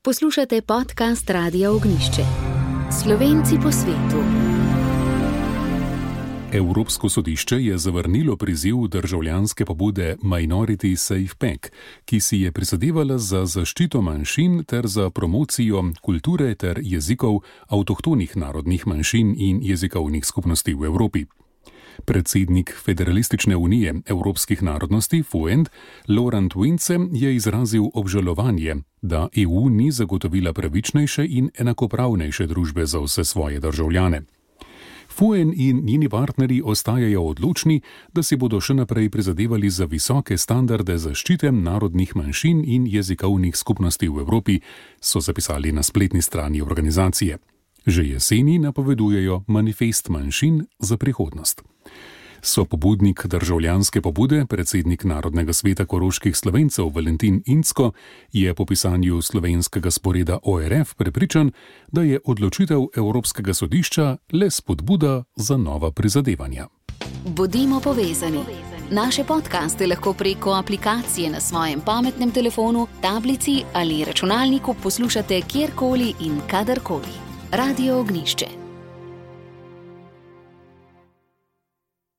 Poslušate podcast Radia Ognjišče. Slovenci po svetu. Evropsko sodišče je zavrnilo priziv državljanske pobude Minority Safe Pack, ki si je prizadevala za zaščito manjšin ter za promocijo kulture ter jezikov avtohtonih narodnih manjšin in jezikovnih skupnosti v Evropi. Predsednik Federalistične unije evropskih narodnosti FUEND, Laurent Vince, je izrazil obžalovanje, da EU ni zagotovila pravičnejše in enakopravnejše družbe za vse svoje državljane. FUEN in njeni partnerji ostajajo odločni, da si bodo še naprej prizadevali za visoke standarde zaščite narodnih manjšin in jezikovnih skupnosti v Evropi, so zapisali na spletni strani organizacije. Že jeseni napovedujejo manifest manjšin za prihodnost. Sopobudnik državljanske pobude, predsednik Narodnega sveta koroških Slovencev Valentin Incko, je po pisanju slovenskega sporeda ORF prepričan, da je odločitev Evropskega sodišča le spodbuda za nova prizadevanja. Bodimo povezani. Naše podcaste lahko preko aplikacije na svojem pametnem telefonu, tablici ali računalniku poslušate kjerkoli in kadarkoli. Radio Ognjišče.